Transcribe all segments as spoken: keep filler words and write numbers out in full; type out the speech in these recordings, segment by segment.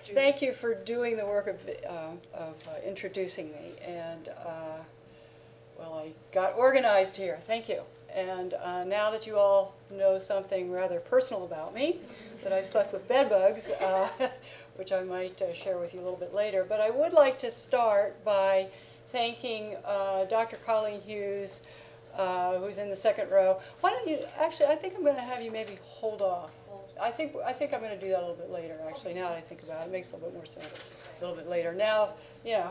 thank you for doing the work of, uh, of uh, introducing me. And, uh, well, I got organized here. Thank you. And uh, now that you all know something rather personal about me, that I slept with bed bugs, uh, which I might uh, share with you a little bit later. But I would like to start by thanking uh, Doctor Colleen Hughes, uh, who's in the second row. Why don't you, actually, I think I'm going to have you maybe hold off. I think, I think I'm going to do that a little bit later, actually, now that I think about it. It makes a little bit more sense a little bit later. Now, you know.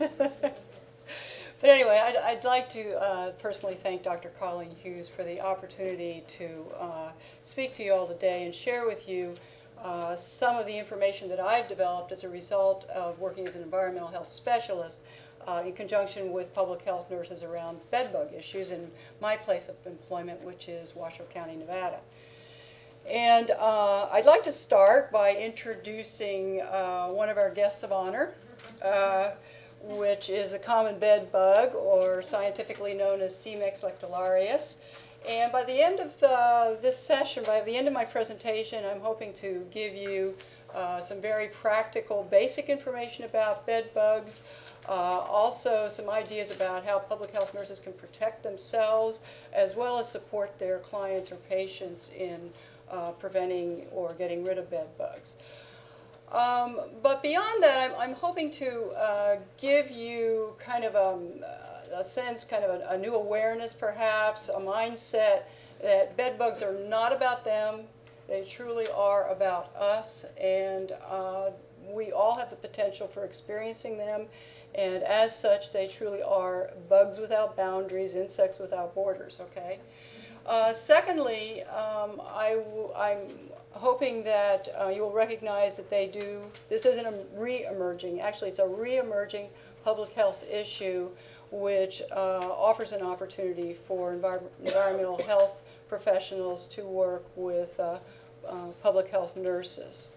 But anyway, I'd, I'd like to uh, personally thank Doctor Colleen Hughes for the opportunity to uh, speak to you all today and share with you uh, some of the information that I've developed as a result of working as an environmental health specialist uh, in conjunction with public health nurses around bed bug issues in my place of employment, which is Washoe County, Nevada. And uh, I'd like to start by introducing uh, one of our guests of honor, uh, which is the common bed bug, or scientifically known as Cimex lectularius. And by the end of the, this session, by the end of my presentation, I'm hoping to give you uh, some very practical, basic information about bed bugs, uh, also some ideas about how public health nurses can protect themselves, as well as support their clients or patients in uh, preventing or getting rid of bed bugs. Um, but beyond that, I'm, I'm hoping to uh, give you kind of a, a sense, kind of a, a new awareness perhaps, a mindset that bed bugs are not about them. They truly are about us, and uh, we all have the potential for experiencing them. And as such, they truly are bugs without boundaries, insects without borders, okay? Uh, secondly, um, I w I'm hoping that uh, you will recognize that they do, this isn't a re-emerging, actually it's a re-emerging public health issue which uh, offers an opportunity for envir environmental health professionals to work with uh, uh, public health nurses.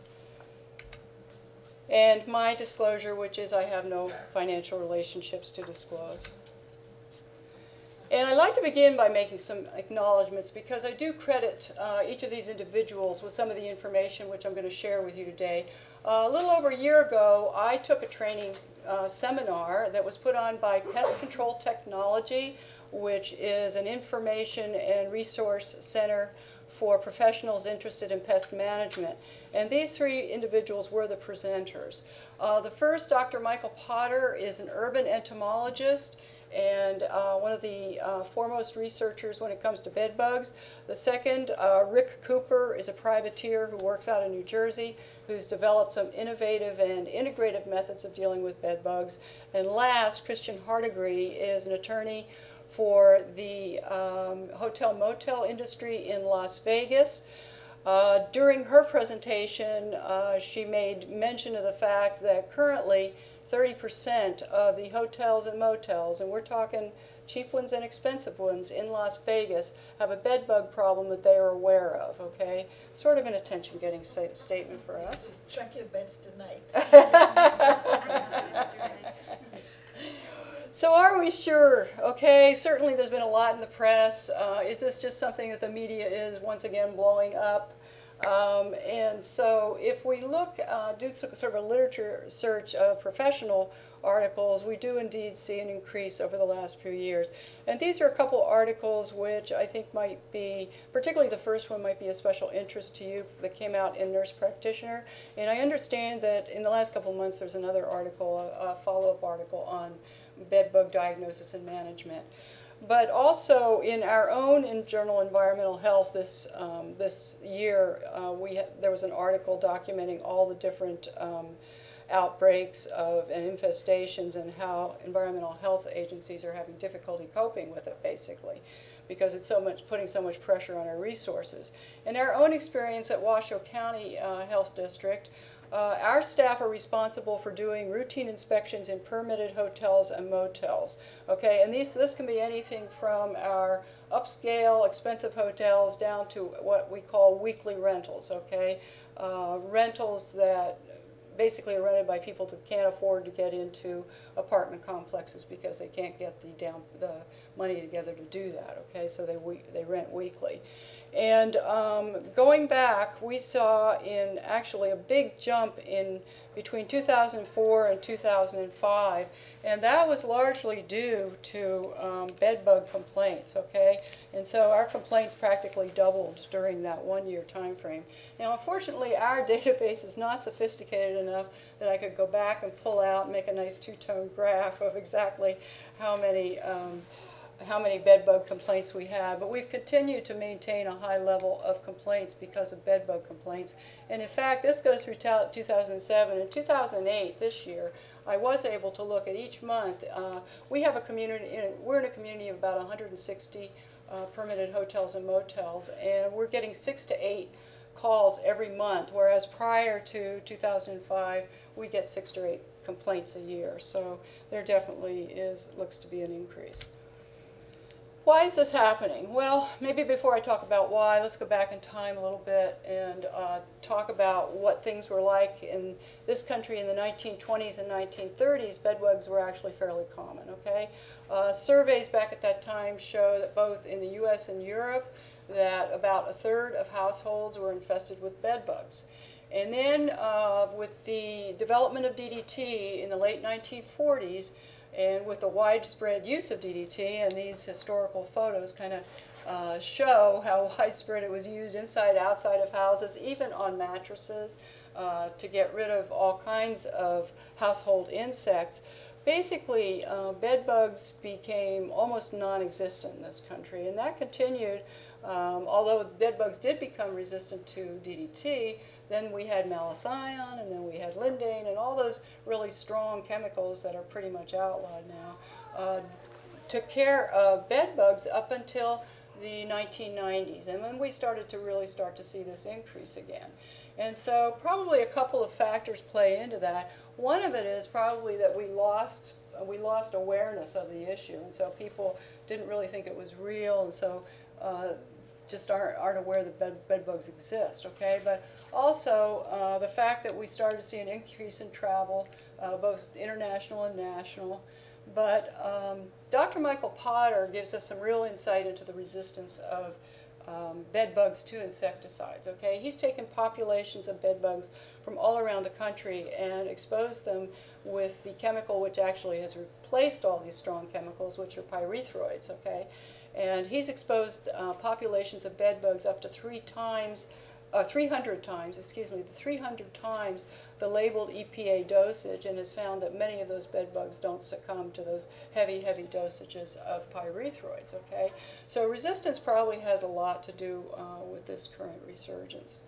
And my disclosure, which is I have no financial relationships to disclose. And I'd like to begin by making some acknowledgments because I do credit uh, each of these individuals with some of the information which I'm going to share with you today. Uh, a little over a year ago, I took a training uh, seminar that was put on by Pest Control Technology, which is an information and resource center for professionals interested in pest management. And these three individuals were the presenters. Uh, the first, Doctor Michael Potter, is an urban entomologist and uh, one of the uh, foremost researchers when it comes to bed bugs. The second, uh, Rick Cooper, is a privateer who works out in New Jersey, who's developed some innovative and integrative methods of dealing with bed bugs. And last, Christian Hardigree is an attorney for the um, hotel motel industry in Las Vegas. Uh, during her presentation, uh, she made mention of the fact that currently thirty percent of the hotels and motels, and we're talking cheap ones and expensive ones in Las Vegas, have a bed bug problem that they are aware of, okay? Sort of an attention-getting statement for us. Check your beds tonight. So are we sure? Okay, certainly there's been a lot in the press. Uh, is this just something that the media is once again blowing up? Um, and so if we look, uh, do sort of a literature search of professional articles, we do indeed see an increase over the last few years. And these are a couple articles which I think might be, particularly the first one might be of special interest to you, that came out in Nurse Practitioner. And I understand that in the last couple of months there's another article, a, a follow-up article on bed bug diagnosis and management. But also in our own in Journal Environmental Health this, um, this year, uh, we there was an article documenting all the different um, outbreaks of and infestations and how environmental health agencies are having difficulty coping with it, basically, because it's so much putting so much pressure on our resources. In our own experience at Washoe County uh, Health District, Uh, our staff are responsible for doing routine inspections in permitted hotels and motels. Okay, and these this can be anything from our upscale, expensive hotels down to what we call weekly rentals. Okay, uh, rentals that basically are rented by people that can't afford to get into apartment complexes because they can't get the down the money together to do that. Okay, so they we, they rent weekly. And um, going back, we saw in actually a big jump in between two thousand four and two thousand five, and that was largely due to um, bed bug complaints, okay? And so our complaints practically doubled during that one-year time frame. Now, unfortunately, our database is not sophisticated enough that I could go back and pull out and make a nice two-tone graph of exactly how many um, how many bed bug complaints we have, but we've continued to maintain a high level of complaints because of bed bug complaints. And in fact, this goes through two thousand seven. In two thousand eight, this year, I was able to look at each month. Uh, we have a community, in, we're in a community of about one hundred sixty uh, permitted hotels and motels, and we're getting six to eight calls every month, whereas prior to two thousand five, we get six to eight complaints a year. So there definitely is, looks to be an increase. Why is this happening? Well, maybe before I talk about why, let's go back in time a little bit and uh, talk about what things were like in this country in the nineteen twenties and nineteen thirties. Bedbugs were actually fairly common, okay? Uh, surveys back at that time show that both in the U S and Europe that about a third of households were infested with bedbugs. And then uh, with the development of D D T in the late nineteen forties, and with the widespread use of D D T, and these historical photos kind of uh, show how widespread it was used inside, outside of houses, even on mattresses, uh, to get rid of all kinds of household insects. Basically, uh, bed bugs became almost non-existent in this country, and that continued. Um, although bed bugs did become resistant to D D T, then we had malathion, and then we had lindane, and all those really strong chemicals that are pretty much outlawed now uh, took care of bed bugs up until the nineteen nineties, and then we started to really start to see this increase again. And so probably a couple of factors play into that. One of it is probably that we lost we lost awareness of the issue, and so people didn't really think it was real, and so uh, just aren't, aren't aware that bed, bed bugs exist, okay? But also uh, the fact that we started to see an increase in travel, uh, both international and national. But um, Doctor Michael Potter gives us some real insight into the resistance of um, bed bugs to insecticides, okay? He's taken populations of bed bugs from all around the country and exposed them with the chemical which actually has replaced all these strong chemicals, which are pyrethroids, okay? And he's exposed uh, populations of bed bugs up to three times, uh, three hundred times, excuse me, three hundred times the labeled E P A dosage, and has found that many of those bed bugs don't succumb to those heavy, heavy dosages of pyrethroids, okay? So resistance probably has a lot to do uh, with this current resurgence.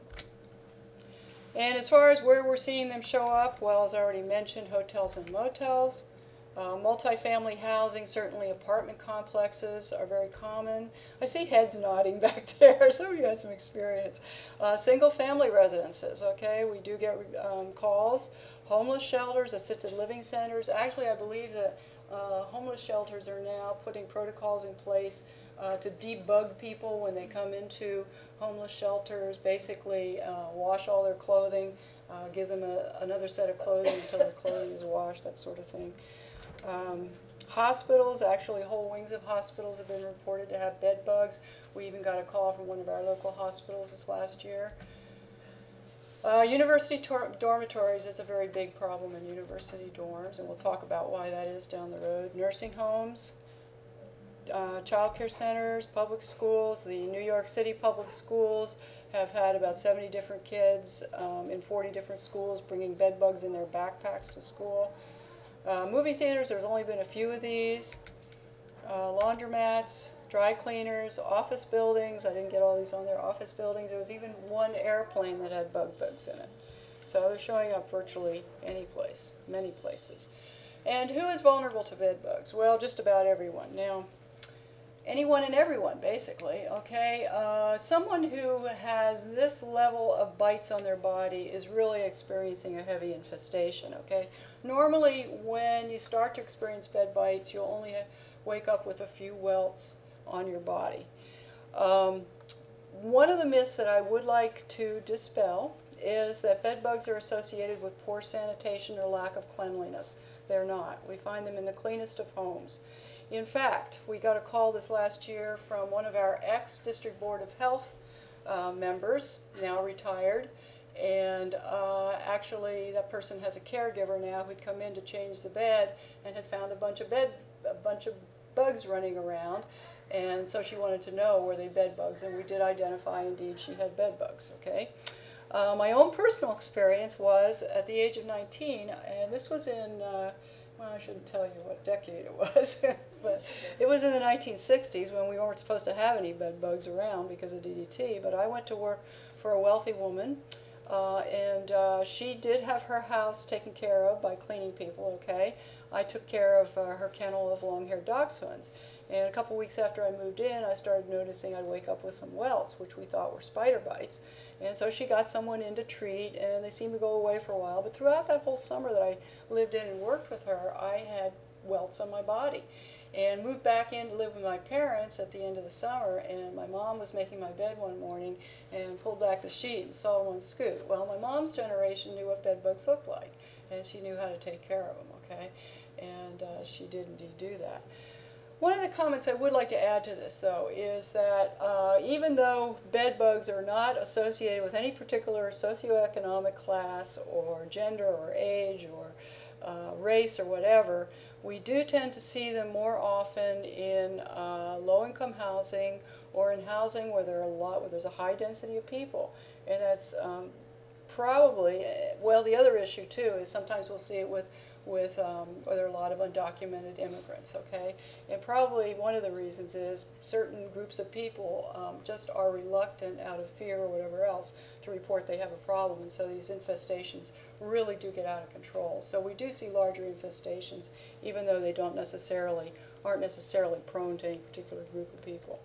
And as far as where we're seeing them show up, well, as I already mentioned, hotels and motels. Uh, multifamily housing, certainly apartment complexes are very common. I see heads nodding back there. Some of you had some experience. Uh, single family residences, okay, we do get um, calls. Homeless shelters, assisted living centers. Actually, I believe that uh, homeless shelters are now putting protocols in place uh, to debug people when they come into homeless shelters, basically uh, wash all their clothing, uh, give them a, another set of clothing until their clothing is washed, that sort of thing. Um, hospitals, actually whole wings of hospitals have been reported to have bed bugs. We even got a call from one of our local hospitals this last year. Uh, university dormitories is a very big problem in university dorms, and we'll talk about why that is down the road. Nursing homes, uh, child care centers, public schools. The New York City public schools have had about seventy different kids um, in forty different schools bringing bed bugs in their backpacks to school. Uh, movie theaters, there's only been a few of these. Uh, laundromats, dry cleaners, office buildings. I didn't get all these on there. Office buildings. There was even one airplane that had bug bugs in it. So they're showing up virtually any place, many places. And who is vulnerable to bed bugs? Well, just about everyone. Now, anyone and everyone, basically, okay? Uh, someone who has this level of bites on their body is really experiencing a heavy infestation, okay? Normally, when you start to experience bed bites, you'll only wake up with a few welts on your body. Um, one of the myths that I would like to dispel is that bed bugs are associated with poor sanitation or lack of cleanliness. They're not. We find them in the cleanest of homes. In fact, we got a call this last year from one of our ex-District Board of Health uh, members, now retired, and uh, actually that person has a caregiver now who'd come in to change the bed and had found a bunch of bed, a bunch of bugs running around, and so she wanted to know were they bed bugs, and we did identify indeed she had bed bugs, okay? Uh, my own personal experience was at the age of nineteen, and this was in, uh, well, I shouldn't tell you what decade it was, but it was in the nineteen sixties when we weren't supposed to have any bed bugs around because of D D T, but I went to work for a wealthy woman, uh, and uh, she did have her house taken care of by cleaning people, okay? I took care of uh, her kennel of long-haired dachshunds. And a couple weeks after I moved in, I started noticing I'd wake up with some welts, which we thought were spider bites. And so she got someone in to treat, and they seemed to go away for a while. But throughout that whole summer that I lived in and worked with her, I had welts on my body. And moved back in to live with my parents at the end of the summer, and my mom was making my bed one morning and pulled back the sheet and saw one scoot. Well, my mom's generation knew what bed bugs looked like, and she knew how to take care of them, okay? And uh, she did indeed do that. One of the comments I would like to add to this, though, is that uh, even though bed bugs are not associated with any particular socioeconomic class or gender or age or uh, race or whatever, we do tend to see them more often in uh, low-income housing or in housing where there are a lot, where there's a high density of people, and that's um, probably, well, the other issue too is sometimes we'll see it with with um, where there are a lot of undocumented immigrants, okay? And probably one of the reasons is certain groups of people um, just are reluctant out of fear or whatever else to report they have a problem, and so these infestations really do get out of control. So we do see larger infestations, even though they don't necessarily, aren't necessarily prone to any particular group of people.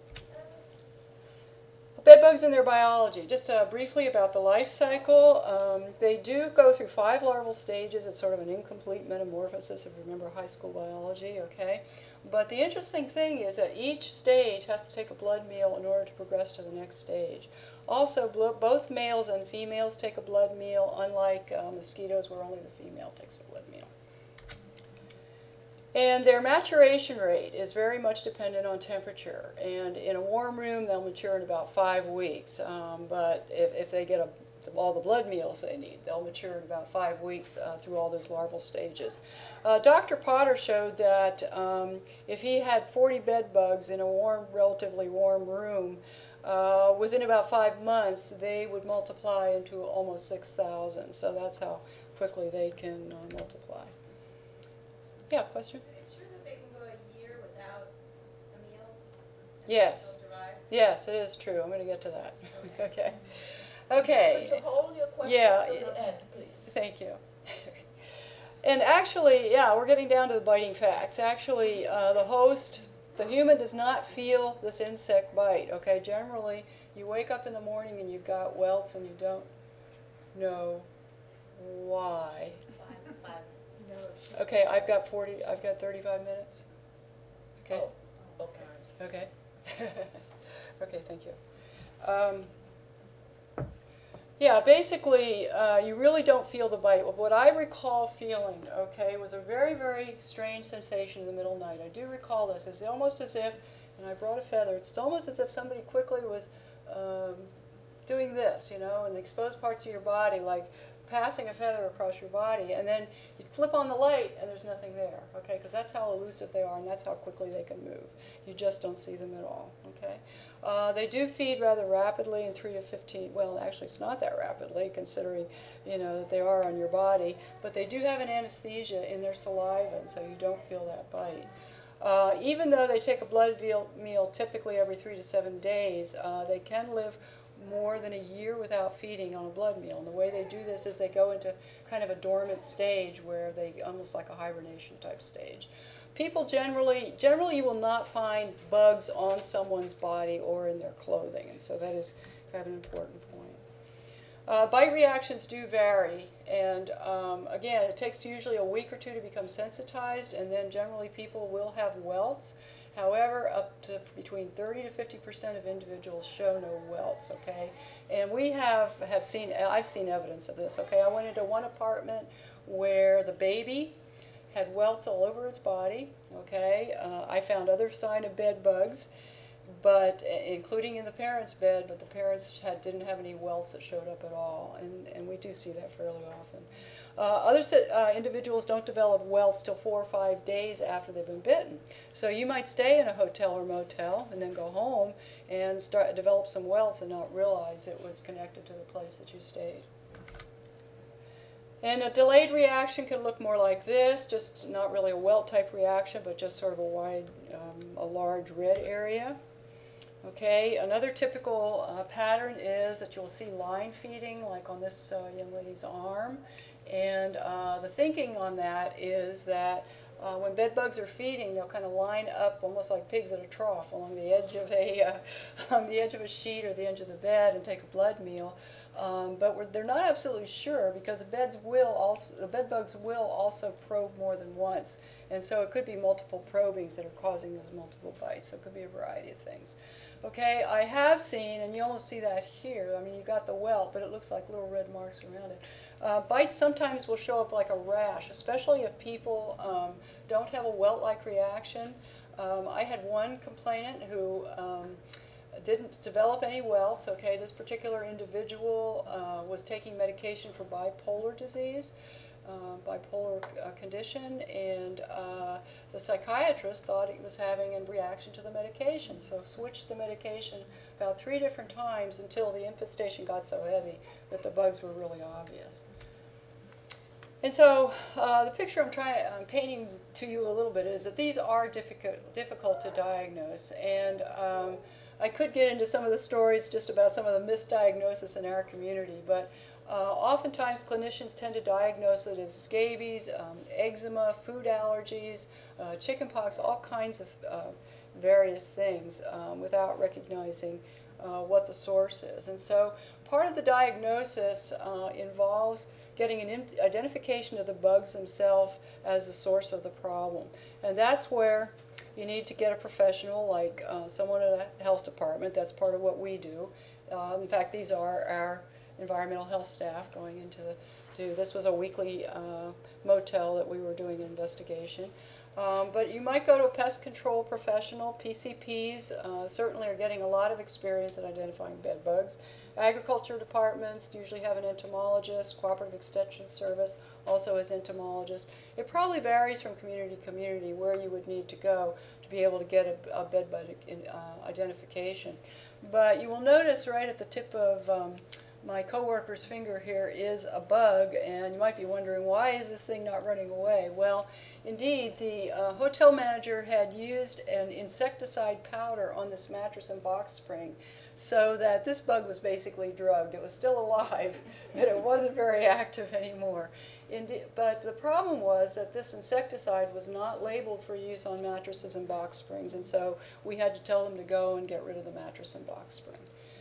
Bedbugs and their biology. Just uh, briefly about the life cycle. Um, they do go through five larval stages. It's sort of an incomplete metamorphosis if you remember high school biology, okay? But the interesting thing is that each stage has to take a blood meal in order to progress to the next stage. Also, both males and females take a blood meal, unlike uh, mosquitoes where only the female takes a blood meal. And their maturation rate is very much dependent on temperature. And in a warm room, they'll mature in about five weeks. Um, but if, if they get a, all the blood meals they need, they'll mature in about five weeks uh, through all those larval stages. Uh, Doctor Potter showed that um, if he had forty bed bugs in a warm, relatively warm room, uh, within about five months, they would multiply into almost six thousand. So that's how quickly they can uh, multiply. Yeah, question? Is it true that they can go a year without a meal? Yes. Survive? Yes, it is true. I'm going to get to that. Okay. Okay. Okay. Could you hold your question Yeah. to the end, please? Thank you. And actually, yeah, we're getting down to the biting facts. Actually, uh, the host, the human, does not feel this insect bite. Okay, generally, you wake up in the morning and you've got welts and you don't know why. Five, five. No. Okay, I've got forty. I've got thirty-five minutes. Okay. Oh, okay. Okay. Okay, thank you. Um, yeah, basically, uh, you really don't feel the bite. What I recall feeling, okay, was a very, very strange sensation in the middle of the night. I do recall this. It's almost as if, and I brought a feather, it's almost as if somebody quickly was um, doing this, you know, in the exposed parts of your body, like passing a feather across your body, and then you flip on the light and there's nothing there, okay, because that's how elusive they are and that's how quickly they can move. You just don't see them at all, okay. Uh, they do feed rather rapidly in three to fifteen, well, actually it's not that rapidly considering, you know, that they are on your body, but they do have an anesthesia in their saliva, and so you don't feel that bite. Uh, even though they take a blood meal typically every three to seven days, uh, they can live more than a year without feeding on a blood meal. And the way they do this is they go into kind of a dormant stage where they, almost like a hibernation type stage. People generally, generally you will not find bugs on someone's body or in their clothing, and so that is kind of an important point. Uh, bite reactions do vary, and um, again, it takes usually a week or two to become sensitized, and then generally people will have welts. However, up to between thirty to fifty percent of individuals show no welts, okay? And we have, have seen, I've seen evidence of this, okay? I went into one apartment where the baby had welts all over its body, okay? Uh, I found other sign of bed bugs, but including in the parents' bed, but the parents had, didn't have any welts that showed up at all, and, and we do see that fairly often. Uh, other uh, individuals don't develop welts till four or five days after they've been bitten. So you might stay in a hotel or motel and then go home and start develop some welts and not realize it was connected to the place that you stayed. And a delayed reaction can look more like this, just not really a welt type reaction, but just sort of a wide, um, a large red area. Okay, another typical uh, pattern is that you'll see line feeding, like on this uh, young lady's arm. And uh, the thinking on that is that uh, when bed bugs are feeding, they'll kind of line up almost like pigs at a trough along the edge of a uh, on the edge of a sheet or the edge of the bed and take a blood meal. Um, but we're, they're not absolutely sure because the beds will also the bed bugs will also probe more than once, and so it could be multiple probings that are causing those multiple bites. So it could be a variety of things. Okay, I have seen, and you almost see that here. I mean, you got the welt, but it looks like little red marks around it. Uh, bites sometimes will show up like a rash, especially if people um, don't have a welt-like reaction. Um, I had one complainant who um, didn't develop any welts. Okay, this particular individual uh, was taking medication for bipolar disease. Uh, bipolar uh, condition, and uh, the psychiatrist thought he was having a reaction to the medication, so switched the medication about three different times until the infestation got so heavy that the bugs were really obvious. And so uh, the picture I'm trying, I'm painting to you a little bit is that these are difficult, difficult to diagnose, and um, I could get into some of the stories just about some of the misdiagnosis in our community, but Uh, oftentimes clinicians tend to diagnose it as scabies, um, eczema, food allergies, uh, chickenpox, all kinds of uh, various things um, without recognizing uh, what the source is. And so part of the diagnosis uh, involves getting an identification of the bugs themselves as the source of the problem. And that's where you need to get a professional like uh, someone at a health department. That's part of what we do. Uh, in fact, these are our environmental health staff going into the do. This was a weekly uh, motel that we were doing an investigation. Um, but you might go to a pest control professional. P C Ps uh, certainly are getting a lot of experience at identifying bed bugs. Agriculture departments usually have an entomologist. Cooperative Extension Service also has entomologists. It probably varies from community to community where you would need to go to be able to get a, a bed bug in, uh, identification. But you will notice right at the tip of um, my coworker's finger here is a bug, and you might be wondering, why is this thing not running away? Well, indeed, the uh, hotel manager had used an insecticide powder on this mattress and box spring so that this bug was basically drugged. It was still alive, but it wasn't very active anymore. Indeed, but the problem was that this insecticide was not labeled for use on mattresses and box springs, and so we had to tell them to go and get rid of the mattress and box spring.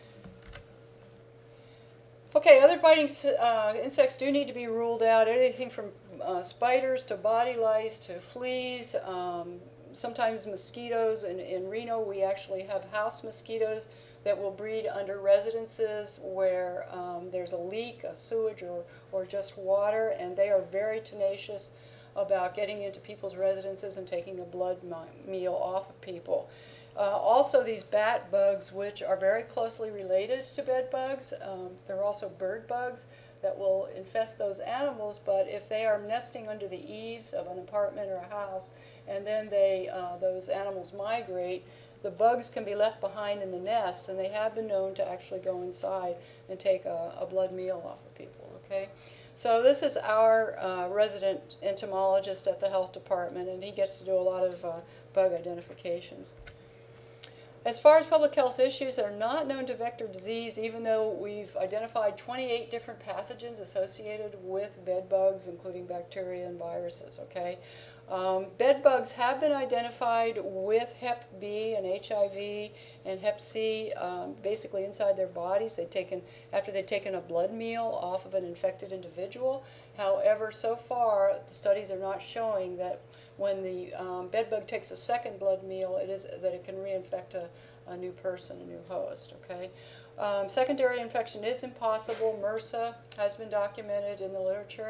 Okay, other biting uh, insects do need to be ruled out. Anything from uh, spiders to body lice to fleas, um, sometimes mosquitoes. In, in Reno, we actually have house mosquitoes that will breed under residences where um, there's a leak, a sewage, or, or just water, and they are very tenacious about getting into people's residences and taking a blood meal off of people. Uh, also, these bat bugs, which are very closely related to bed bugs, um, they're also bird bugs that will infest those animals, but if they are nesting under the eaves of an apartment or a house, and then they, uh, those animals migrate, the bugs can be left behind in the nest, and they have been known to actually go inside and take a, a blood meal off of people, okay? So this is our uh, resident entomologist at the health department, and he gets to do a lot of uh, bug identifications. As far as public health issues, they're not known to vector disease, even though we've identified twenty-eight different pathogens associated with bed bugs, including bacteria and viruses, okay? Um, bed bugs have been identified with hep B and H I V and hep C um, basically inside their bodies. They've taken, after they've taken a blood meal off of an infected individual. However, so far, the studies are not showing that when the um, bed bug takes a second blood meal, it is that it can reinfect a, a new person, a new host, okay? Um, secondary infection is impossible. MRSA has been documented in the literature.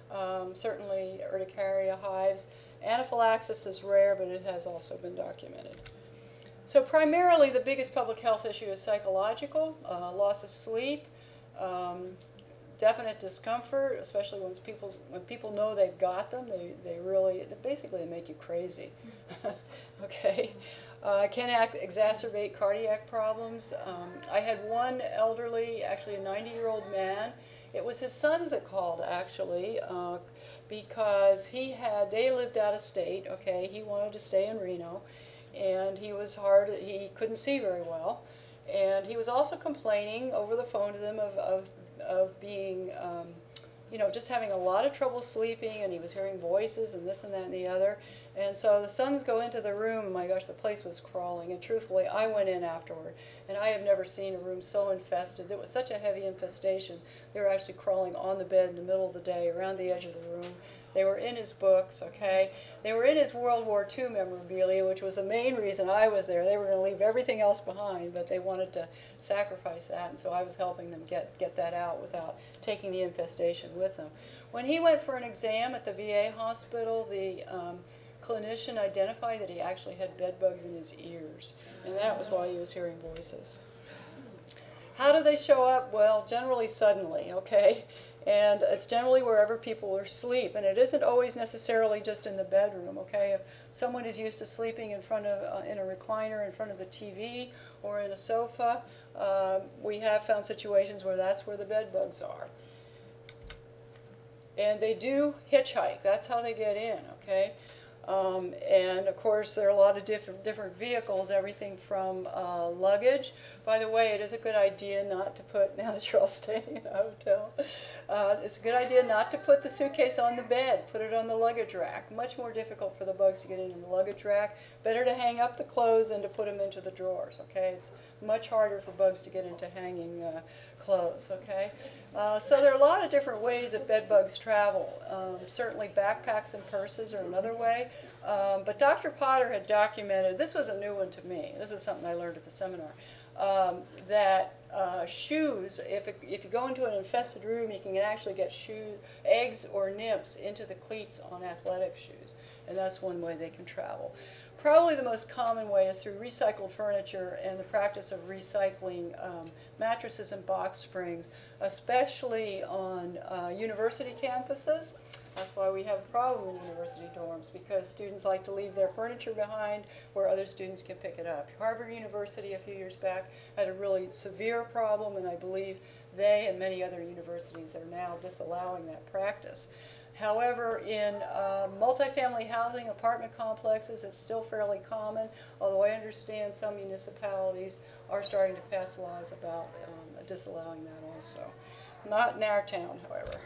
um, certainly urticaria, hives. Anaphylaxis is rare, but it has also been documented. So primarily the biggest public health issue is psychological, uh, loss of sleep, um, definite discomfort, especially when people when people know they've got them. They they really they basically they make you crazy. Okay, uh, can act, exacerbate cardiac problems. Um, I had one elderly, actually a ninety-year-old man. It was his sons that called actually uh, because he had they lived out of state. Okay, he wanted to stay in Reno, and he was hard. He couldn't see very well, and he was also complaining over the phone to them of of of being, um, you know, just having a lot of trouble sleeping, and he was hearing voices and this and that and the other. And so the sons go into the room, and my gosh, the place was crawling. And truthfully, I went in afterward, and I have never seen a room so infested. It was such a heavy infestation. They were actually crawling on the bed in the middle of the day, around the edge of the room. They were in his books, okay? They were in his World War Two memorabilia, which was the main reason I was there. They were going to leave everything else behind, but they wanted to sacrifice that, and so I was helping them get, get that out without taking the infestation with them. When he went for an exam at the V A hospital, the um, clinician identified that he actually had bed bugs in his ears, and that was why he was hearing voices. How do they show up? Well, generally suddenly, okay? And it's generally wherever people are asleep, and it isn't always necessarily just in the bedroom, okay? If someone is used to sleeping in front of, uh, in a recliner in front of the T V or in a sofa, uh, we have found situations where that's where the bed bugs are. And they do hitchhike. That's how they get in, okay? Um, and of course, there are a lot of different different vehicles, everything from uh, luggage. By the way, it is a good idea not to put, now that you're all staying in a hotel, uh, it's a good idea not to put the suitcase on the bed. Put it on the luggage rack. Much more difficult for the bugs to get in the luggage rack. Better to hang up the clothes than to put them into the drawers, okay? It's much harder for bugs to get into hanging uh, clothes, okay? Uh, so there are a lot of different ways that bed bugs travel. Um, certainly backpacks and purses are another way. Um, but Doctor Potter had documented, this was a new one to me, this is something I learned at the seminar, um, that uh, shoes, if, it, if you go into an infested room, you can actually get shoe, eggs or nymphs into the cleats on athletic shoes. And that's one way they can travel. Probably the most common way is through recycled furniture and the practice of recycling um, mattresses and box springs, especially on uh, university campuses. That's why we have a problem in university dorms, because students like to leave their furniture behind where other students can pick it up. Harvard University a few years back had a really severe problem, and I believe they and many other universities are now disallowing that practice. However, in uh, multifamily housing apartment complexes, it's still fairly common, although I understand some municipalities are starting to pass laws about um, disallowing that also. Not in our town, however.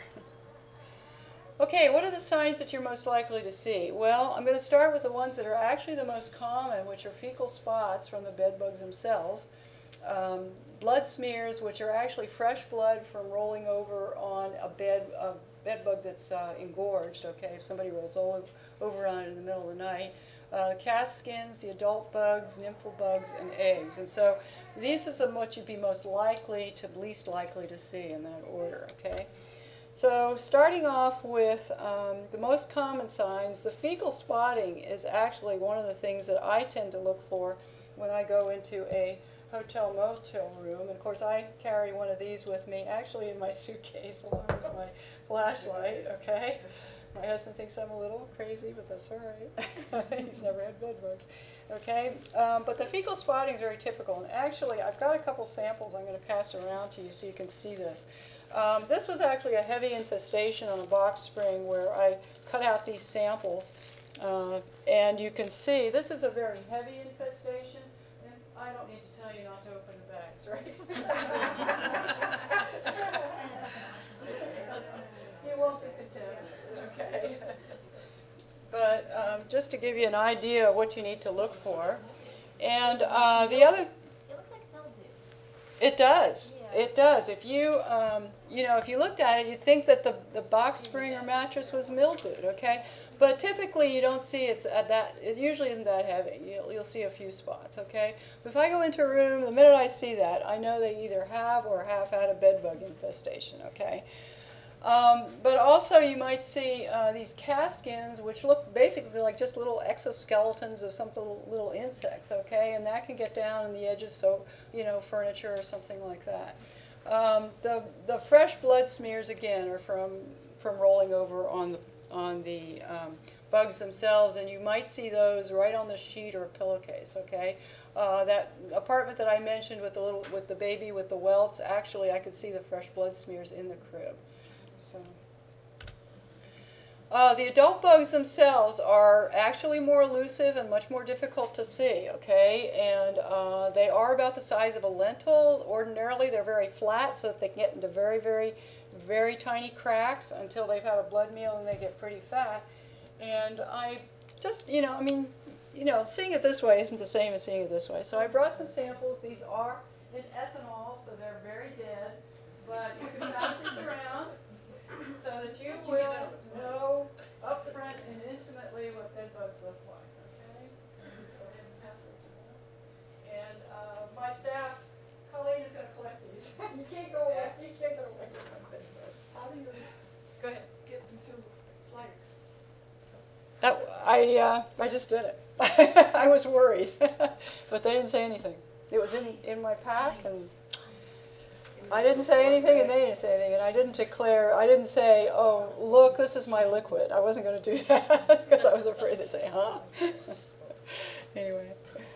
Okay, what are the signs that you're most likely to see? Well, I'm going to start with the ones that are actually the most common, which are fecal spots from the bed bugs themselves. Um, blood smears, which are actually fresh blood from rolling over on a bed, a bed bug that's uh, engorged, okay, if somebody rolls over, over on it in the middle of the night. Uh, cat skins, the adult bugs, nymphal bugs, and eggs. And so these are what you'd be most likely to least likely to see in that order, okay? So starting off with um, the most common signs, the fecal spotting is actually one of the things that I tend to look for when I go into a hotel motel room. And of course I carry one of these with me actually in my suitcase along with my flashlight, okay? My husband thinks I'm a little crazy, but that's all right. He's never had bed bugs. Okay, um, but the fecal spotting is very typical. And actually I've got a couple samples I'm going to pass around to you so you can see this. Um, this was actually a heavy infestation on a box spring where I cut out these samples. Uh, and you can see this is a very heavy infestation. And I don't need to tell you not to open the bags, right? You won't be contaminated, okay? But um, just to give you an idea of what you need to look for. And uh, the other... It looks like mildew. It does. Yeah. It does. If you, um, you know, if you looked at it, you'd think that the, the box spring or mattress was mildewed, okay? But typically you don't see it's at that, it usually isn't that heavy. You'll, you'll see a few spots, okay? So if I go into a room, the minute I see that, I know they either have or have had a bed bug infestation, okay? Um, but also you might see uh, these caskins, which look basically like just little exoskeletons of some little, little insects, okay? And that can get down in the edges, so, you know, furniture or something like that. Um, the, the fresh blood smears, again, are from, from rolling over on the, on the um, bugs themselves, and you might see those right on the sheet or pillowcase, okay? Uh, that apartment that I mentioned with the little, with the baby with the welts, actually I could see the fresh blood smears in the crib. So, uh, the adult bugs themselves are actually more elusive and much more difficult to see, okay? And uh, they are about the size of a lentil. Ordinarily, they're very flat, so that they can get into very, very, very tiny cracks until they've had a blood meal and they get pretty fat. And I just, you know, I mean, you know, seeing it this way isn't the same as seeing it this way. So I brought some samples. These are in ethanol, so they're very dead. But you can pass these around so that you will know up front and intimately what bed bugs look like, okay? Let's go ahead and pass those around. And uh, my staff, Colleen is going to collect these. You can't go away. You can't go away from my bed bugs. How do you go ahead? Get them to flight. That, I, uh, I just did it. I was worried, but they didn't say anything. It was in, in my pack, and I didn't say anything, and they didn't say anything, and I didn't declare, I didn't say, oh, look, this is my liquid. I wasn't going to do that, because I was afraid they'd say, huh? Anyway.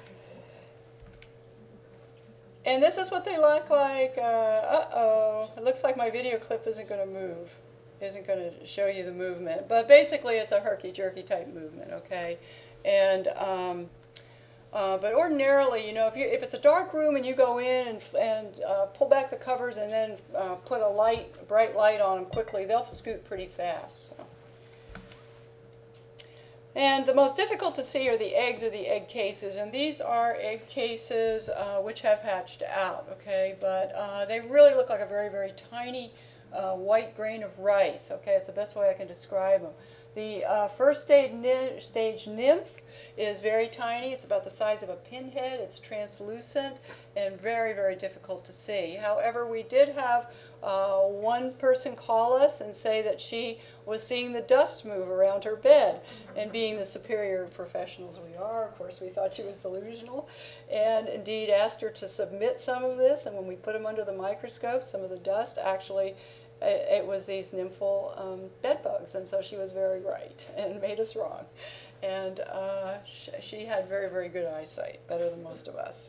And this is what they look like. Uh, uh-oh, it looks like my video clip isn't going to move. Isn't going to show you the movement. But basically, it's a herky-jerky type movement, okay? And, um, uh, but ordinarily, you know, if, you, if it's a dark room and you go in and, and uh, pull back the covers and then uh, put a light, a bright light on them quickly, they'll scoot pretty fast. So. And the most difficult to see are the eggs or the egg cases, and these are egg cases uh, which have hatched out, okay? But uh, they really look like a very, very tiny uh, white grain of rice, okay? It's the best way I can describe them. The uh, first stage, stage nymph is very tiny. It's about the size of a pinhead. It's translucent and very, very difficult to see. However, we did have uh, one person call us and say that she was seeing the dust move around her bed. And being the superior professionals we are, of course, we thought she was delusional, and indeed asked her to submit some of this. And when we put them under the microscope, some of the dust actually, it was these nymphal um, bed bugs, and so she was very right and made us wrong. And uh, sh she had very, very good eyesight, better than most of us.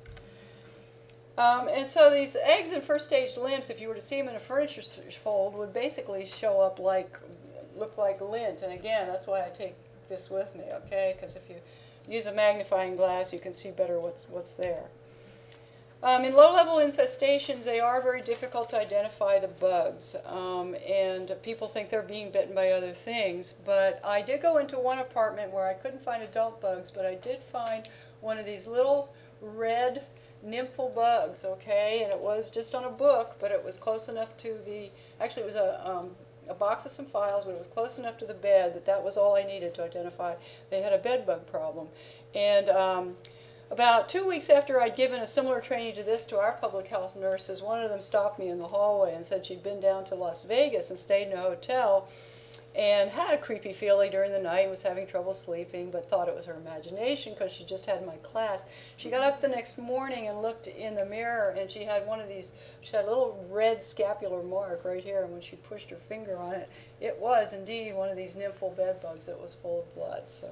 Um, and so these eggs in first stage nymphs, if you were to see them in a furniture fold, would basically show up like, look like lint. And again, that's why I take this with me, okay? Because if you use a magnifying glass, you can see better what's what's there. Um, in low-level infestations, they are very difficult to identify the bugs, um, and people think they're being bitten by other things. But I did go into one apartment where I couldn't find adult bugs, but I did find one of these little red nymphal bugs, okay? And it was just on a book, but it was close enough to the, actually it was a, um, a box of some files, but it was close enough to the bed that that was all I needed to identify they had a bed bug problem. And um, about two weeks after I'd given a similar training to this to our public health nurses, one of them stopped me in the hallway and said she'd been down to Las Vegas and stayed in a hotel and had a creepy feeling during the night, was having trouble sleeping, but thought it was her imagination because she just had my class. She got up the next morning and looked in the mirror, and she had one of these, she had a little red scapular mark right here, and when she pushed her finger on it, it was indeed one of these nymphal bed bugs that was full of blood. So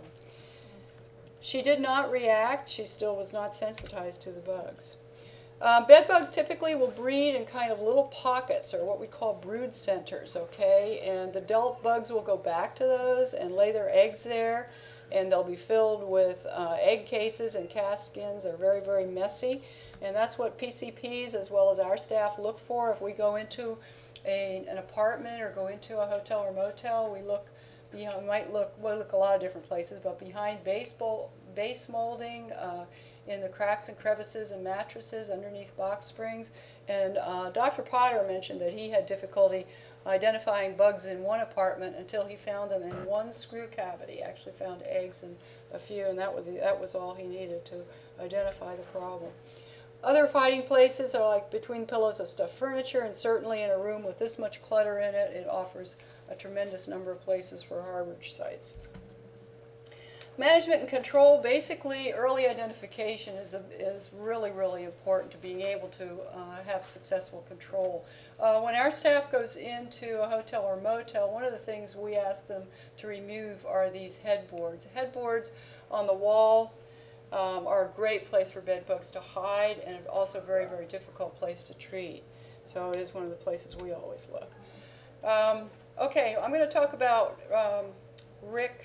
she did not react. She still was not sensitized to the bugs. Um, bed bugs typically will breed in kind of little pockets, or what we call brood centers, okay? And the adult bugs will go back to those and lay their eggs there, and they'll be filled with uh, egg cases and caskins. They're very, very messy, and that's what P C Ps as well as our staff look for. If we go into a, an apartment or go into a hotel or motel, we look, you know, we might look, we'll look a lot of different places, but behind baseball, base molding, uh, in the cracks and crevices and mattresses underneath box springs. And uh, Doctor Potter mentioned that he had difficulty identifying bugs in one apartment until he found them in one screw cavity. Actually found eggs in a few, and that was, the, that was all he needed to identify the problem. Other hiding places are like between pillows of stuffed furniture, and certainly in a room with this much clutter in it, it offers a tremendous number of places for harbor sites. Management and control, basically early identification is, a, is really, really important to being able to uh, have successful control. Uh, when our staff goes into a hotel or motel, one of the things we ask them to remove are these headboards. Headboards on the wall um, are a great place for bed bugs to hide, and also a very, very difficult place to treat. So it is one of the places we always look. Um, okay, I'm going to talk about um, Rick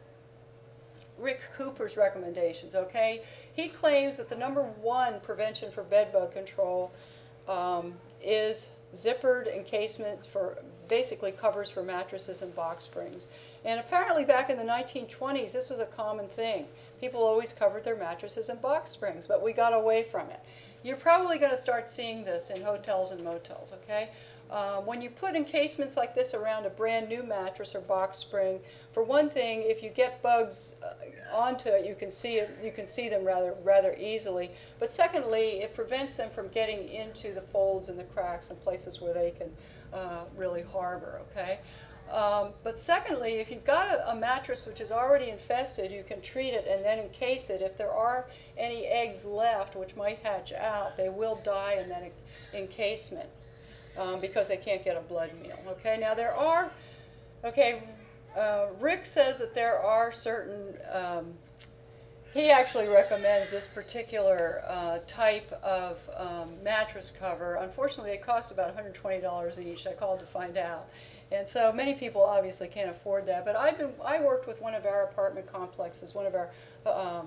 Rick Cooper's recommendations, okay? He claims that the number one prevention for bed bug control um, is zippered encasements for basically covers for mattresses and box springs. And apparently back in the nineteen twenties, this was a common thing. People always covered their mattresses and box springs, but we got away from it. You're probably going to start seeing this in hotels and motels, okay? Uh, when you put encasements like this around a brand new mattress or box spring, for one thing, if you get bugs uh, onto it, you can see it, you can see them rather rather easily. But secondly, it prevents them from getting into the folds and the cracks and places where they can uh, really harbor. Okay. Um, but secondly, if you've got a, a mattress which is already infested, you can treat it and then encase it. If there are any eggs left which might hatch out, they will die in that encasement. Um, because they can't get a blood meal. Okay, now there are, okay, uh, Rick says that there are certain, um, he actually recommends this particular uh, type of um, mattress cover. Unfortunately, they cost about one hundred twenty dollars each. I called to find out. And so many people obviously can't afford that. But I've been, I worked with one of our apartment complexes, one of our um,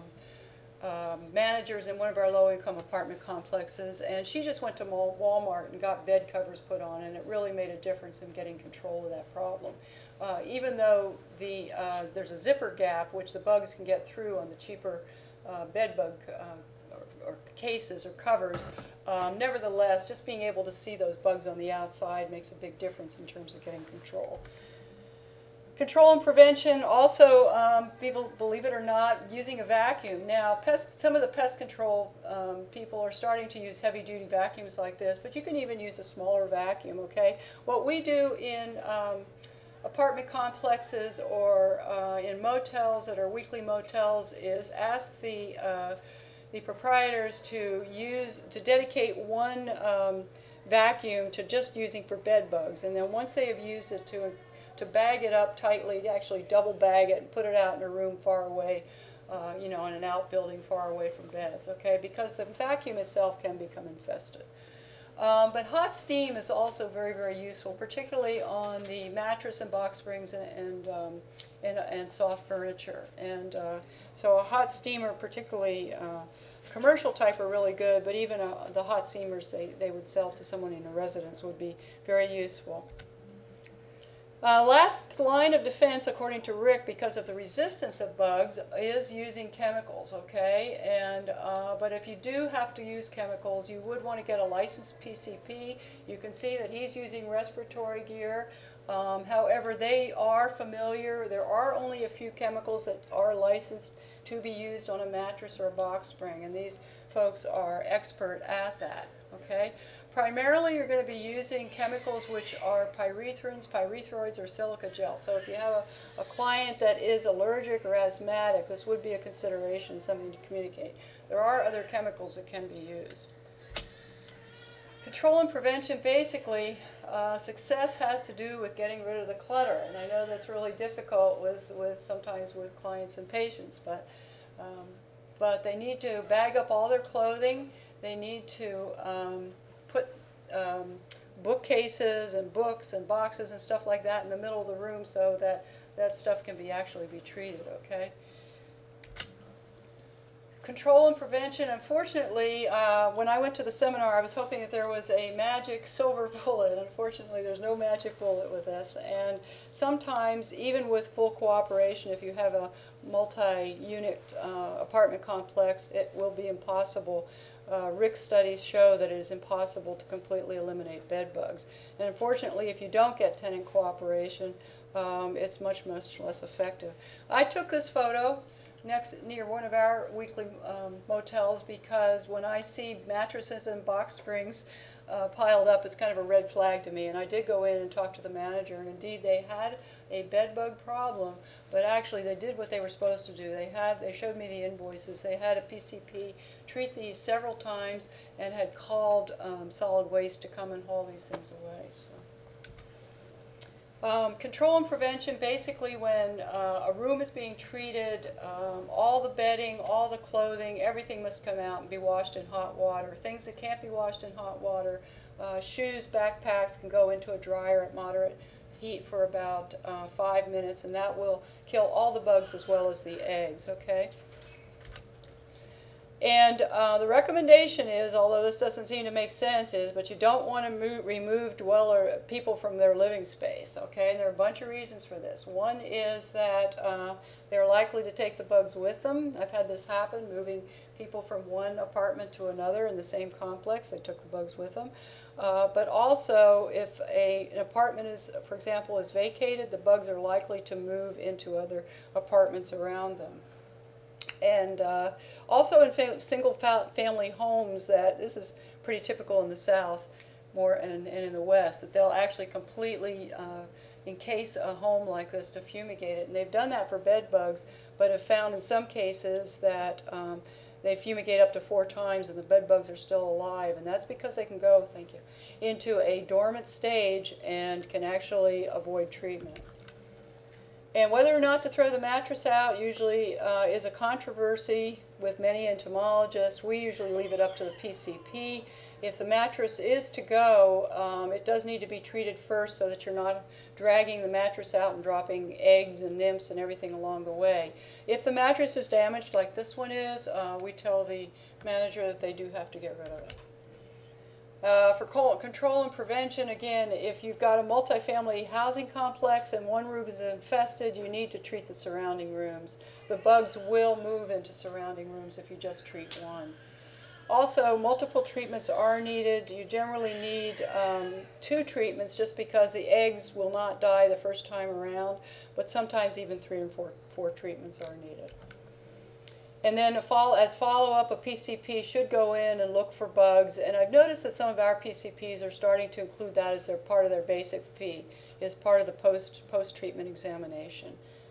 Um, managers in one of our low-income apartment complexes, and she just went to Walmart and got bed covers put on, and it really made a difference in getting control of that problem. Uh, even though the uh, there's a zipper gap which the bugs can get through on the cheaper uh, bed bug uh, or, or cases or covers, um, nevertheless, just being able to see those bugs on the outside makes a big difference in terms of getting control. Control and prevention, also, um, people, believe it or not, using a vacuum. Now, pest, some of the pest control um, people are starting to use heavy-duty vacuums like this, but you can even use a smaller vacuum, okay? What we do in um, apartment complexes or uh, in motels that are weekly motels is ask the, uh, the proprietors to use, to dedicate one um, vacuum to just using for bed bugs, and then once they have used it to to bag it up tightly, to actually double bag it and put it out in a room far away, uh, you know, in an outbuilding far away from beds, okay, because the vacuum itself can become infested. Um, but hot steam is also very, very useful, particularly on the mattress and box springs and, and, um, and, and soft furniture. And uh, so a hot steamer, particularly uh, commercial type, are really good, but even uh, the hot steamers they, they would sell to someone in a residence would be very useful. Uh, last line of defense, according to Rick, because of the resistance of bugs, is using chemicals, okay? And, uh, but if you do have to use chemicals, you would want to get a licensed P C P. You can see that he's using respiratory gear. Um, however, they are familiar. There are only a few chemicals that are licensed to be used on a mattress or a box spring, and these folks are expert at that, okay? Primarily, you're going to be using chemicals which are pyrethrins, pyrethroids, or silica gel. So if you have a, a client that is allergic or asthmatic, this would be a consideration, something to communicate. There are other chemicals that can be used. Control and prevention, basically, uh, success has to do with getting rid of the clutter. And I know that's really difficult with, with sometimes with clients and patients, but, um, but they need to bag up all their clothing. They need to um, put um, bookcases and books and boxes and stuff like that in the middle of the room so that that stuff can be actually be treated, okay? Control and prevention, unfortunately, uh, when I went to the seminar, I was hoping that there was a magic silver bullet. Unfortunately, there's no magic bullet with this. And sometimes, even with full cooperation, if you have a multi-unit uh, apartment complex, it will be impossible. Uh, Rick's studies show that it is impossible to completely eliminate bed bugs. And unfortunately, if you don't get tenant cooperation, um, it's much, much less effective. I took this photo next near one of our weekly um, motels because when I see mattresses and box springs uh, piled up, it's kind of a red flag to me. And I did go in and talk to the manager, and indeed they had a bed bug problem, but actually they did what they were supposed to do. They had they showed me the invoices. They had a P C P treat these several times and had called um, solid waste to come and haul these things away. So. Um, control and prevention, basically when uh, a room is being treated, um, all the bedding, all the clothing, everything must come out and be washed in hot water. Things that can't be washed in hot water, uh, shoes, backpacks can go into a dryer at moderate heat for about uh, five minutes, and that will kill all the bugs as well as the eggs, okay? And uh, the recommendation is, although this doesn't seem to make sense, is but you don't want to move, remove dweller people from their living space, okay? And there are a bunch of reasons for this. One is that uh, they're likely to take the bugs with them. I've had this happen, moving people from one apartment to another in the same complex. They took the bugs with them. Uh, but also, if a, an apartment is, for example, is vacated, the bugs are likely to move into other apartments around them. And uh, also in fa single fa family homes, that this is pretty typical in the South more and, and in the West, that they'll actually completely uh, encase a home like this to fumigate it. And they've done that for bed bugs, but have found in some cases that um, they fumigate up to four times and the bed bugs are still alive. And that's because they can go, thank you, into a dormant stage and can actually avoid treatment. And whether or not to throw the mattress out usually uh, is a controversy with many entomologists. We usually leave it up to the P C P. If the mattress is to go, um, it does need to be treated first so that you're not dragging the mattress out and dropping eggs and nymphs and everything along the way. If the mattress is damaged like this one is, uh, we tell the manager that they do have to get rid of it. Uh, for control and prevention, again, if you've got a multifamily housing complex and one room is infested, you need to treat the surrounding rooms. The bugs will move into surrounding rooms if you just treat one. Also, multiple treatments are needed. You generally need um, two treatments just because the eggs will not die the first time around, but sometimes even three and four, four treatments are needed. And then a follow, as follow-up, a P C P should go in and look for bugs. And I've noticed that some of our P C Ps are starting to include that as their part of their basic fee, as part of the post, post-treatment examination.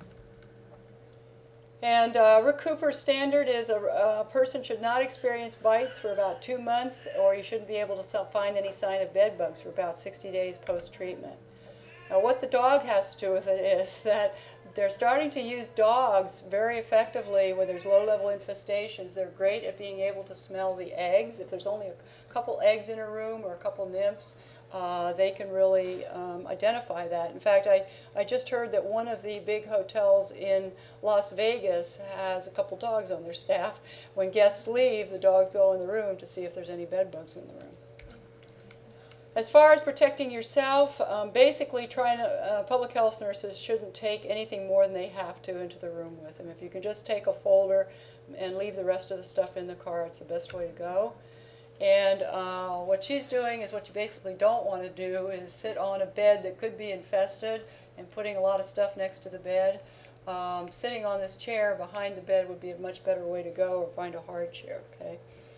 And uh, Rick Cooper's standard is a, a person should not experience bites for about two months, or you shouldn't be able to find any sign of bed bugs for about sixty days post-treatment. Now, what the dog has to do with it is that they're starting to use dogs very effectively when there's low-level infestations. They're great at being able to smell the eggs. If there's only a couple eggs in a room or a couple nymphs, uh, they can really um, identify that. In fact, I, I just heard that one of the big hotels in Las Vegas has a couple dogs on their staff. When guests leave, the dogs go in the room to see if there's any bed bugs in the room. As far as protecting yourself, um, basically trying to, uh, public health nurses shouldn't take anything more than they have to into the room with them. If you can just take a folder and leave the rest of the stuff in the car, it's the best way to go. And uh, what she's doing is what you basically don't want to do is sit on a bed that could be infested and putting a lot of stuff next to the bed. Um, sitting on this chair behind the bed would be a much better way to go, or find a hard chair, okay?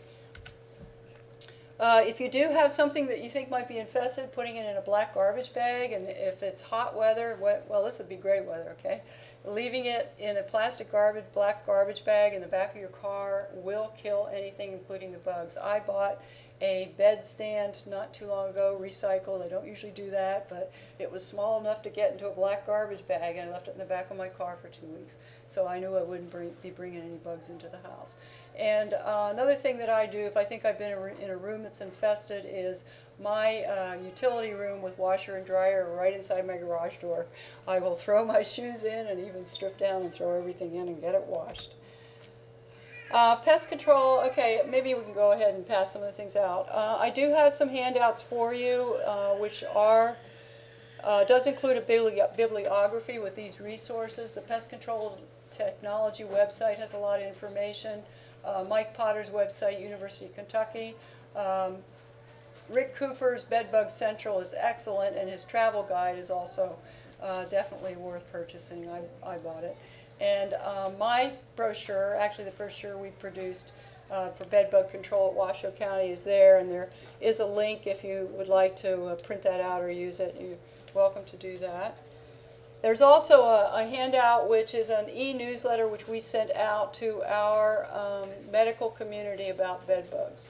Uh, if you do have something that you think might be infested, putting it in a black garbage bag, and if it's hot weather, well, this would be great weather, okay? Leaving it in a plastic garbage, black garbage bag in the back of your car will kill anything, including the bugs. I bought a bed stand not too long ago, recycled. I don't usually do that, but it was small enough to get into a black garbage bag, and I left it in the back of my car for two weeks. So I knew I wouldn't bring, be bringing any bugs into the house. And uh, another thing that I do, if I think I've been in a room that's infested, is my uh, utility room with washer and dryer right inside my garage door. I will throw my shoes in and even strip down and throw everything in and get it washed. Uh, pest control, okay, maybe we can go ahead and pass some of the things out. Uh, I do have some handouts for you, uh, which are, uh, does include a bibli bibliography with these resources. The Pest Control Technology website has a lot of information. Uh, Mike Potter's website, University of Kentucky. Um, Rick Cooper's Bedbug Central is excellent, and his travel guide is also uh, definitely worth purchasing. I, I bought it. And um, my brochure, actually the brochure we produced uh, for bed bug control at Washoe County is there, and there is a link if you would like to uh, print that out or use it. You're welcome to do that. There's also a, a handout which is an e-newsletter which we sent out to our um, medical community about bed bugs.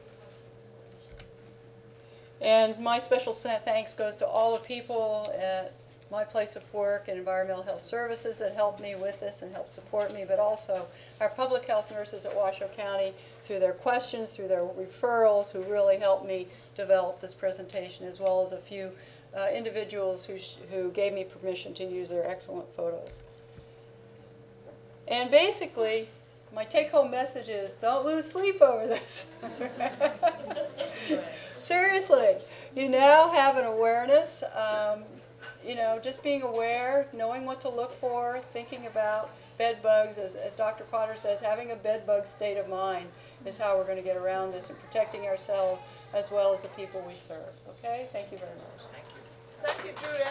And my special thanks goes to all the people at my place of work and Environmental Health Services that helped me with this and helped support me, but also our public health nurses at Washoe County through their questions, through their referrals, who really helped me develop this presentation, as well as a few uh, individuals who, sh who gave me permission to use their excellent photos. And basically, my take-home message is don't lose sleep over this. Seriously, you now have an awareness. Um, you know, just being aware, knowing what to look for, thinking about bed bugs, as, as Doctor Potter says, having a bed bug state of mind is how we're going to get around this and protecting ourselves as well as the people we serve. Okay? Thank you very much. Thank you. Thank you, Judith.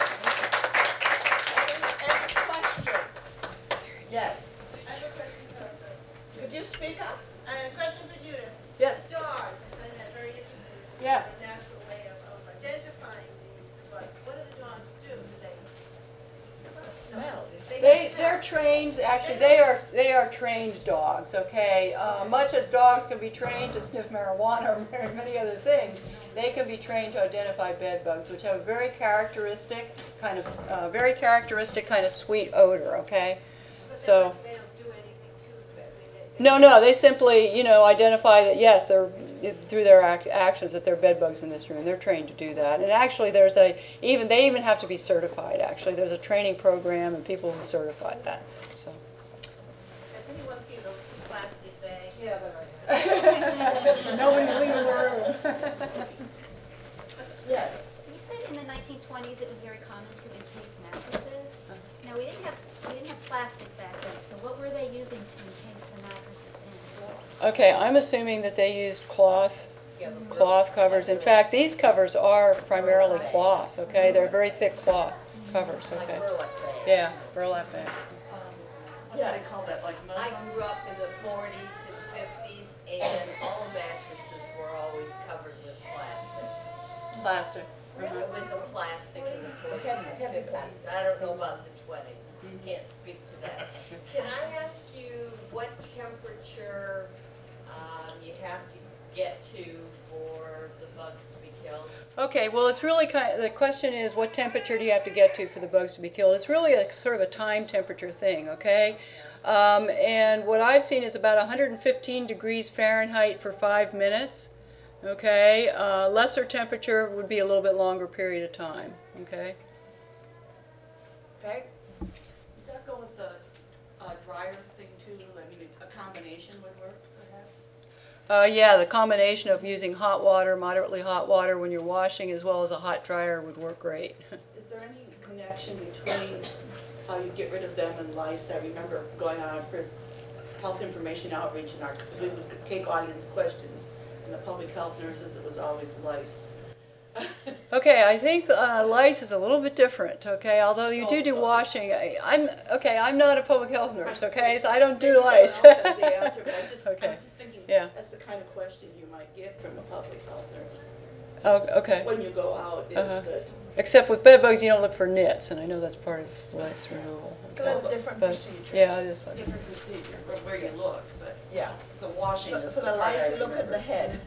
Any, any questions? Yes. I have a question for her. Could you speak up? I have a question for Judith. Yes. Dogs, I find that very interesting. Yeah. The natural way of, of identifying the bugs. What do the dogs do? Do they? Smell. They, They, smell. they're trained, actually, they are, they are trained dogs, okay? Uh, much as dogs can be trained to sniff marijuana or many other things, they can be trained to identify bed bugs, which have a very characteristic, kind of, uh, very characteristic kind of sweet odor, okay? But So, They don't do anything to it. I mean, they, they no, no, they simply, you know, identify that, yes, they're, through their act, actions, that there are bed bugs in this room. They're trained to do that. And actually, there's a, even, they even have to be certified, actually. There's a training program and people who certify that, so. Has anyone seen those two plastic bags? Yeah, but Nobody's leaving the room. yes. You said in the nineteen twenties it was very common to encase mattresses. Now, we didn't have, we didn't have plastic back then, so what were they using to encase the mattresses in? Okay, I'm assuming that they used cloth, cloth covers. In fact, these covers are primarily cloth, okay? They're very thick cloth covers, Like okay? burlap bags. Yeah, burlap bags. Um, what do Yes. they call that, like I muslin? grew up in the forties and fifties, and all mattresses were always covered with plastic. Plastic. With the plastic in the forties Heavy- and heavy fifties. plastic. I don't know about the twenties, can't speak to that. Can I ask you what temperature um, you have to get to for the bugs to be killed? Okay, well, it's really kind, the question is, what temperature do you have to get to for the bugs to be killed? It's really a sort of a time temperature thing, okay? Um, and what I've seen is about one hundred fifteen degrees Fahrenheit for five minutes, okay? Uh, lesser temperature would be a little bit longer period of time, okay? Peg? Does that go with the uh, dryer thing too? I mean, a combination would work perhaps? Uh, yeah, the combination of using hot water, moderately hot water when you're washing, as well as a hot dryer would work great. Is there any connection between how you get rid of them and lice? I remember going on our first health information outreach and our, because we would take audience questions, and the public health nurses, it was always lice. Okay, I think uh, lice is a little bit different, okay? Although you do do Oh, okay. washing, I, I'm, okay, I'm not a public health nurse, okay? So I don't do Maybe lice. someone else has the answer, but I just, Okay. I'm just thinking, Yeah. that's the kind of question you might get from a public health nurse. Oh, okay. When you go out, is Uh-huh. that Except with bed bugs, you don't look for nits, and I know that's part of lice removal. It's a okay? little different But, procedure. yeah, it is. Like, different procedure from where you look, but Yeah. the washing For is for the part lice, I you look at the remember. head.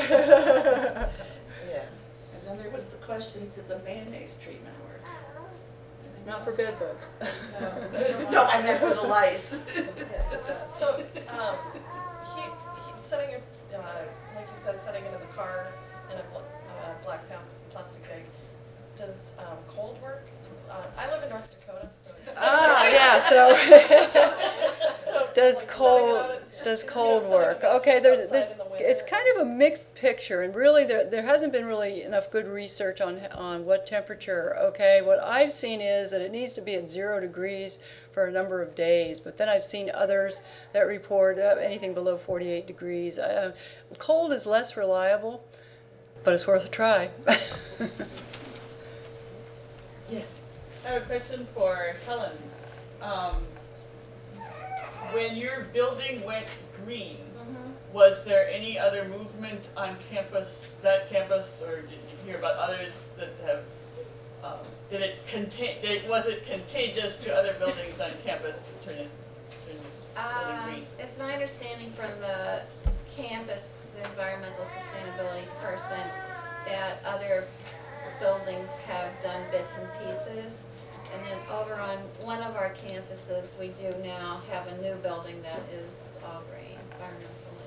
Yeah. And then there was the questions, did the mayonnaise treatment work? not for bed bugs. No, I meant for the lice. So, um, he, he, setting it, uh, like you said, setting it in the car in a bl- uh, black plas- plastic bag, does, um, cold work? Uh, I live in North Dakota, so. it's- Ah, yeah, so So, does like, setting it cold out, it's- does you know, cold setting it work? out Okay, there's outside there's in the winter. it's kind of a mixed picture, and really there there hasn't been really enough good research on on what temperature. Okay, what I've seen is that it needs to be at zero degrees for a number of days, but then I've seen others that report uh, anything below forty-eight degrees. Uh, cold is less reliable, but it's worth a try. Yes. I have a question for Helen. Um, when your building went green, was there any other movement on campus, that campus, or did you hear about others that have, um, did it contain, did, was it contagious to other buildings on campus to turn it, turn the building Um, green? it's my understanding from the campus environmental sustainability person that other buildings have done bits and pieces. And then over on one of our campuses, we do now have a new building that is all green environmentally.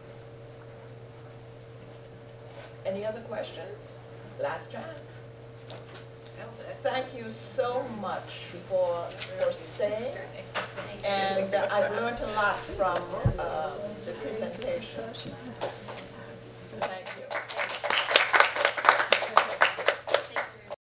Any other questions? Last chance. Thank you so much for, for staying. And I've learned a lot from uh, the